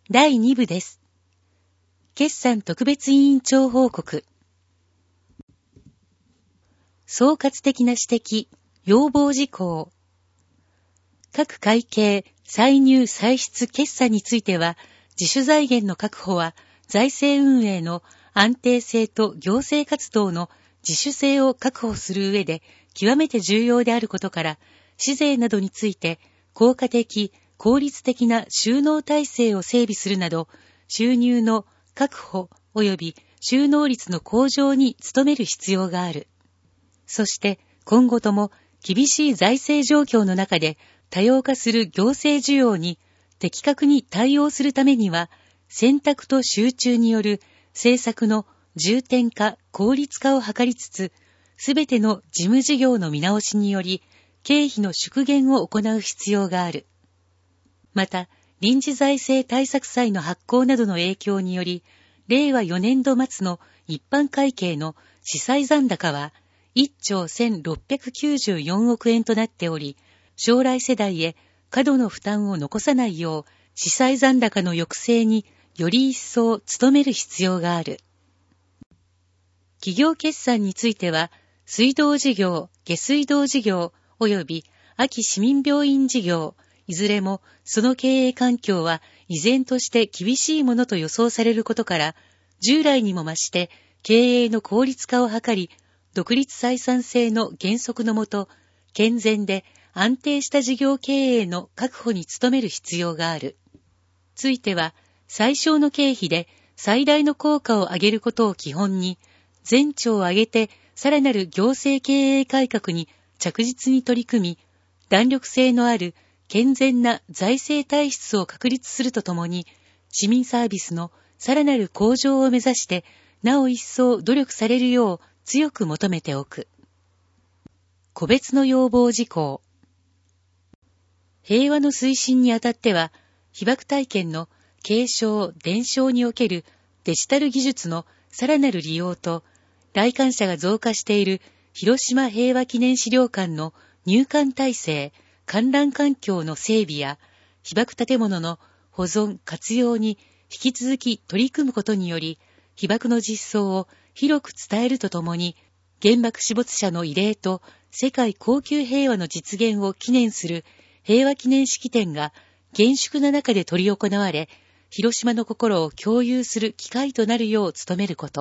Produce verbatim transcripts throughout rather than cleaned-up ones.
だいに部です。決算特別委員長報告。総括的な指摘、要望事項。各会計、歳入歳出決算については、自主財源の確保は、財政運営の安定性と行政活動の自主性を確保する上で、極めて重要であることから、市税などについて、効果的、効率的な収納体制を整備するなど、収入の確保及び収納率の向上に努める必要がある。そして今後とも厳しい財政状況の中で多様化する行政需要に的確に対応するためには、選択と集中による政策の重点化、効率化を図りつつ、すべての事務事業の見直しにより、経費の縮減を行う必要がある。また、臨時財政対策債の発行などの影響により、れいわよねんど末の一般会計の資債残高はいっちょうせんろっぴゃくきゅうじゅうよんおくえんとなっており、将来世代へ過度の負担を残さないよう、資債残高の抑制により一層努める必要がある。企業決算については、水道事業、下水道事業、及び秋市民病院事業、いずれもその経営環境は依然として厳しいものと予想されることから、従来にも増して経営の効率化を図り、独立採算性の原則のもと、健全で安定した事業経営の確保に努める必要がある。ついては、最小の経費で最大の効果を上げることを基本に、全庁を挙げてさらなる行政経営改革に着実に取り組み、弾力性のある健全な財政体質を確立するとともに、市民サービスのさらなる向上を目指して、なお一層努力されるよう強く求めておく。個別の要望事項。平和の推進にあたっては、被爆体験の継承・伝承におけるデジタル技術のさらなる利用と、来館者が増加している広島平和記念資料館の入館体制、観覧環境の整備や、被爆建物の保存・活用に引き続き取り組むことにより、被爆の実相を広く伝えるとともに、原爆死没者の慰霊と世界恒久平和の実現を記念する平和記念式典が厳粛な中で執り行われ、広島の心を共有する機会となるよう努めること。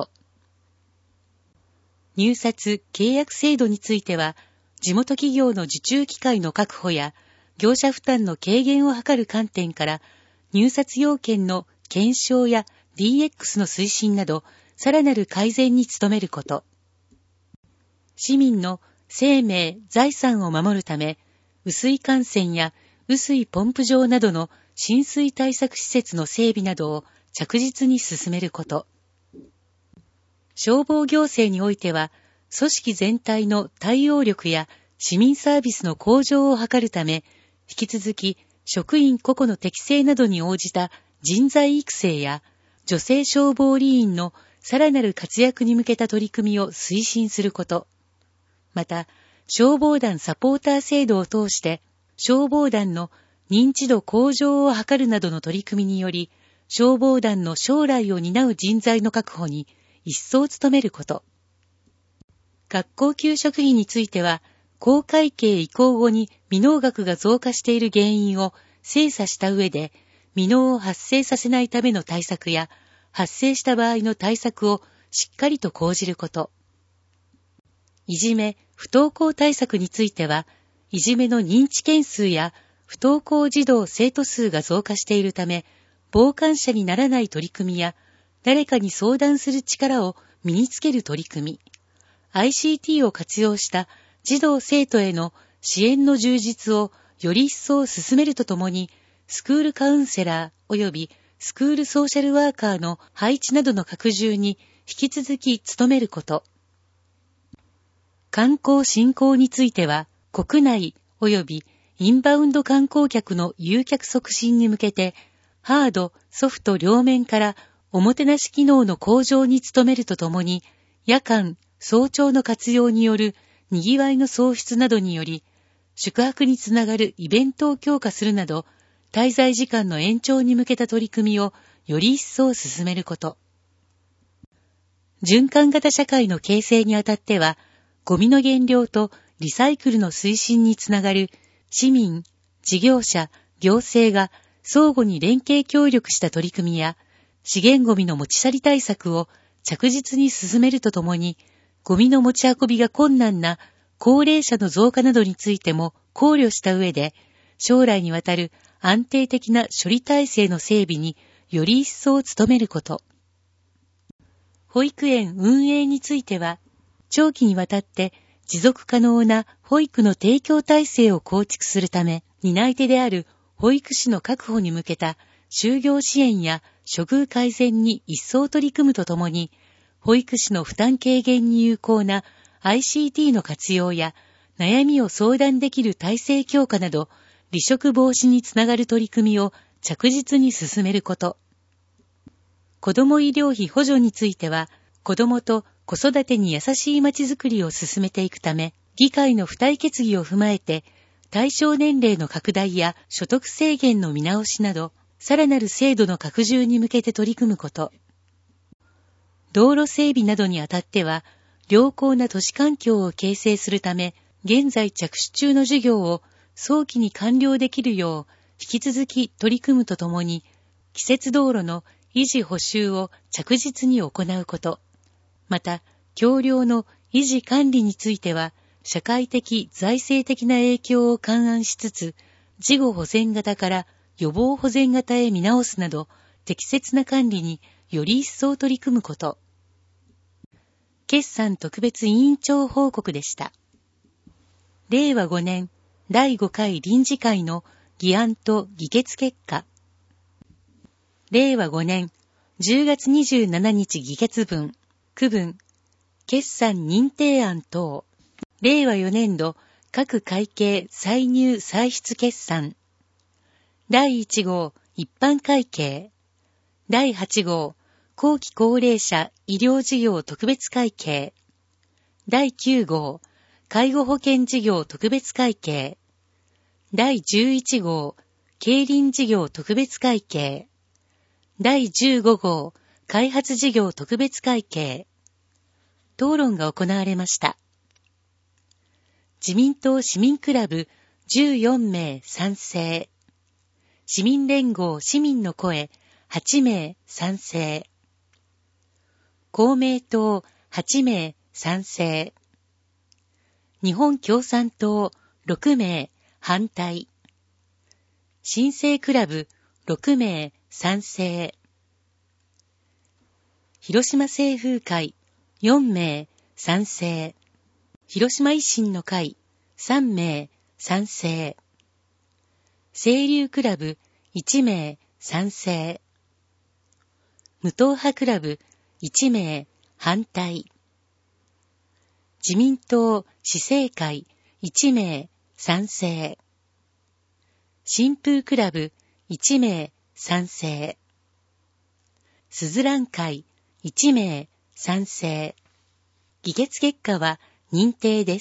入札・契約制度については、地元企業の受注機会の確保や、業者負担の軽減を図る観点から、入札要件の検証や ディーエックス の推進など、さらなる改善に努めること。市民の生命・財産を守るため、雨水管線や雨水ポンプ場などの浸水対策施設の整備などを着実に進めること。消防行政においては、組織全体の対応力や市民サービスの向上を図るため、引き続き職員個々の適性などに応じた人材育成や女性消防理員のさらなる活躍に向けた取り組みを推進すること。また、消防団サポーター制度を通して消防団の認知度向上を図るなどの取り組みにより、消防団の将来を担う人材の確保に一層努めること。学校給食費については、公会計移行後に未納額が増加している原因を精査した上で、未納を発生させないための対策や、発生した場合の対策をしっかりと講じること。いじめ、不登校対策については、いじめの認知件数や不登校児童生徒数が増加しているため、傍観者にならない取り組みや、誰かに相談する力を身につける取り組み、アイシーティー を活用した児童生徒への支援の充実をより一層進めるとともに、スクールカウンセラー及びスクールソーシャルワーカーの配置などの拡充に引き続き努めること。観光振興については、国内及びインバウンド観光客の誘客促進に向けて、ハード、ソフト両面からおもてなし機能の向上に努めるとともに、夜間、早朝の活用による賑わいの創出などにより、宿泊につながるイベントを強化するなど、 滞在時間の延長に向けた取り組みをより一層進めること。循環型社会の形成にあたっては、ゴミの減量とリサイクルの推進につながる市民、事業者、行政が相互に連携協力した取り組みや、資源ゴミの持ち去り対策を着実に進めるとともに、ゴミの持ち運びが困難な高齢者の増加などについても考慮した上で、将来にわたる安定的な処理体制の整備により一層努めること。保育園運営については、長期にわたって持続可能な保育の提供体制を構築するため、担い手である保育士の確保に向けた就業支援や処遇改善に一層取り組むとともに、保育士の負担軽減に有効な アイシーティー の活用や悩みを相談できる体制強化など、離職防止につながる取り組みを着実に進めること。子ども医療費補助については、子どもと子育てに優しいまちづくりを進めていくため、議会の付帯決議を踏まえて、対象年齢の拡大や所得制限の見直しなど、さらなる制度の拡充に向けて取り組むこと。道路整備などにあたっては、良好な都市環境を形成するため、現在着手中の事業を早期に完了できるよう、引き続き取り組むとともに、季節道路の維持補修を着実に行うこと。また、橋梁の維持管理については、社会的、財政的な影響を勘案しつつ、事後保全型から予防保全型へ見直すなど、適切な管理により一層取り組むこと。決算特別委員長報告でした。れいわごねんだいごかい臨時会の議案と議決結果。れいわごねんじゅうがつにじゅうしちにち議決分、区分、決算認定案等。れいわよねんど各会計歳入歳出決算。だいいち号一般会計。だいはち号後期高齢者医療事業特別会計。だいきゅう号介護保険事業特別会計。だいじゅういち号競輪事業特別会計。だいじゅうご号開発事業特別会計。討論が行われました。自民党市民クラブじゅうよんめい賛成。市民連合市民の声はちめい賛成。公明党はちめい賛成。日本共産党ろくめい反対。新生クラブろくめい賛成。広島清風会よんめい賛成。広島維新の会さんめい賛成。清流クラブいちめい賛成。無党派クラブいちめい反対。自民党市政会いちめい賛成。新風クラブいちめい賛成。すずらん会いちめい賛成。議決結果は認定です。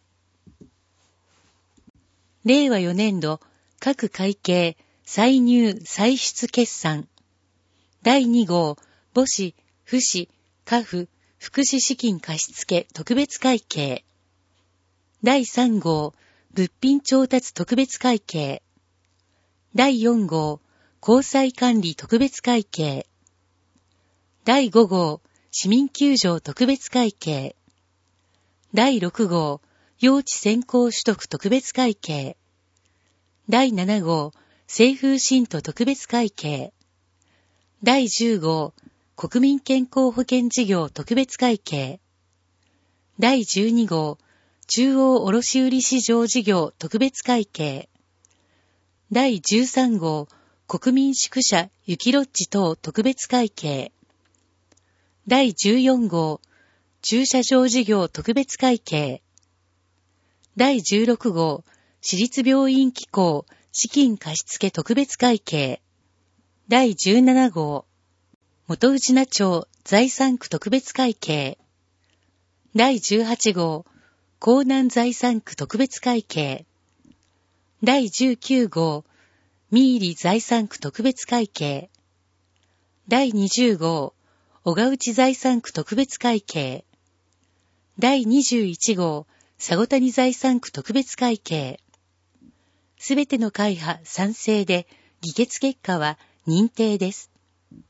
れいわよねんど各会計歳入歳出決算。だいに号母子、父子、家父、福祉資金貸付特別会計。だいさん号物品調達特別会計。だいよん号交際管理特別会計。だいご号市民救助特別会計。だいろく号用地先行取得特別会計。だいなな号清風信徒特別会計。だいじゅう号国民健康保険事業特別会計。だいじゅうに号中央卸売市場事業特別会計。だいじゅうさん号国民宿舎雪ロッジ等特別会計。だいじゅうよん号駐車場事業特別会計。だいじゅうろく号私立病院機構資金貸付特別会計。だいじゅうなな号元宇品町財産区特別会計。だいじゅうはち号江南財産区特別会計。だいじゅうきゅう号三入財産区特別会計。だいにじゅう号、小川内財産区特別会計。だいにじゅういち号、佐古谷財産区特別会計。すべての会派賛成で、議決結果は認定です。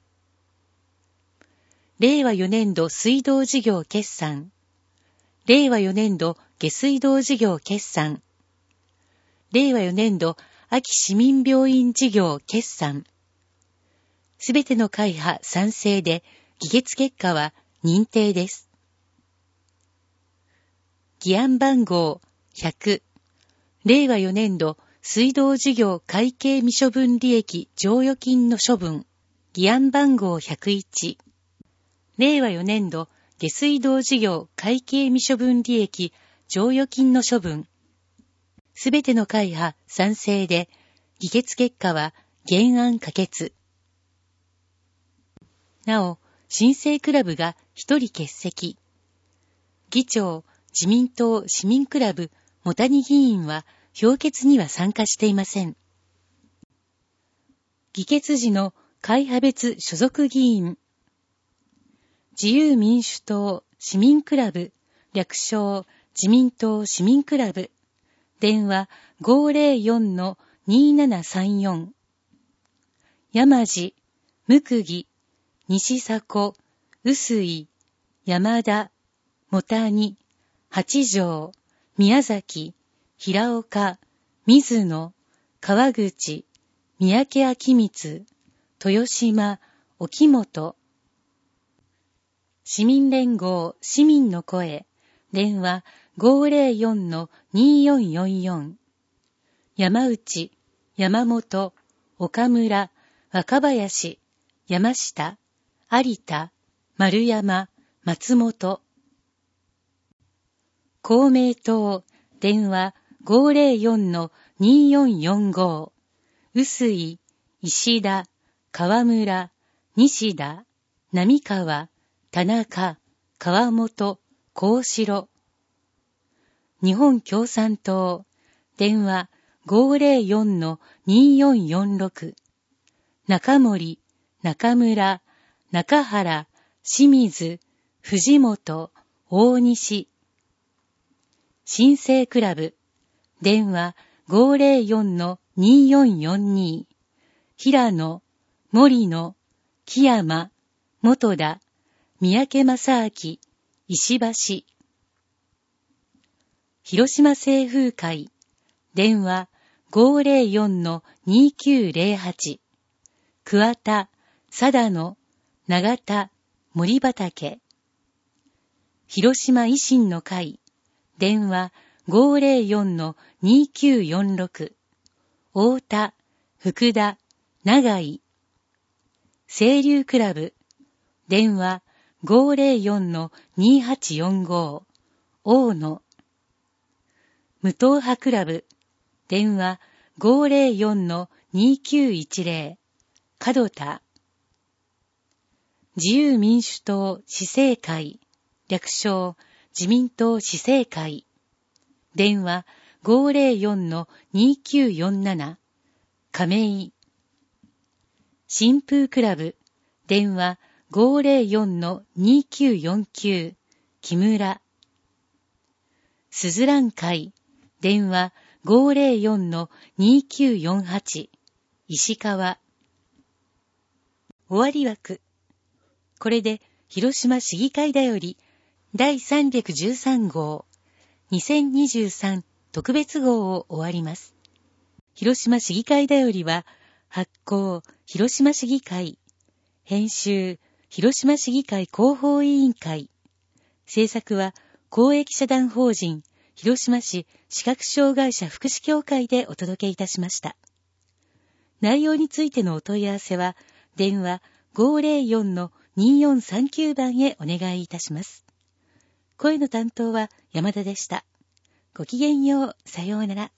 れいわよねん度水道事業決算。れいわよねん度下水道事業決算。れいわよねん度秋市民病院事業決算。すべての会派賛成で、議決結果は認定です。議案番号ひゃく。れいわよねん度水道事業会計未処分利益剰余金の処分。議案番号ひゃくいち。れいわよねん度下水道事業会計未処分利益剰余金の処分。すべての会派賛成で、議決結果は原案可決。なお、新生クラブが一人欠席。議長、自民党市民クラブ、茂谷議員は、評決には参加していません。議決時の会派別所属議員。自由民主党市民クラブ、略称自民党市民クラブ。電話 ごーぜろよんのにーななさんよん。山地、向木、西迫、臼井、山田、茂谷、八条、宮崎、平岡、水野、川口、三宅昭光、豊島、沖本。市民連合市民の声、電話 ごーぜろよんのにーよんよんよん。山内、山本、岡村、若林、山下、有田、丸山、松本。公明党、電話 ごーぜろよんのにーよんよんご。臼井、石田、河村、西田、並川、田中、川本、幸四郎。日本共産党、電話 ごーぜろよんのにーよんよんろく。中森、中村、中原、清水、藤本、大西。新生クラブ、電話 ごーぜろよんのにーよんよんに。平野、森野、木山、元田、三宅正明、石橋。広島清風会、電話 ごーぜろよんのにーきゅうぜろはち。桑田、貞野、永田、森畑。広島維新の会、電話 ごーぜろよんのにーきゅうよんろく。太田、福田、長井。清流クラブ、電話 ごーぜろよんのにーはちよんご。大野。無党派クラブ、電話 ごーぜろよんのにーきゅういちぜろ。門田。自由民主党市政会、略称自民党市政会。電話 ごーぜろよんのにーきゅうよんなな。亀井。新風クラブ、電話 ごーぜろよんのにーきゅうよんきゅう。木村。すずらん会、電話 ごーぜろよんのにーきゅうよんはち。石川。終わり枠。これで広島市議会だよりだいさんびゃくじゅうさん号にせんにじゅうさん特別号を終わります。広島市議会だよりは発行広島市議会、編集広島市議会広報委員会、制作は公益社団法人広島市視覚障害者福祉協会でお届けいたしました。内容についてのお問い合わせは電話 ごーぜろよんのにーよんさんきゅう 番へお願いいたします。声の担当は山田でした。ごきげんよう、さようなら。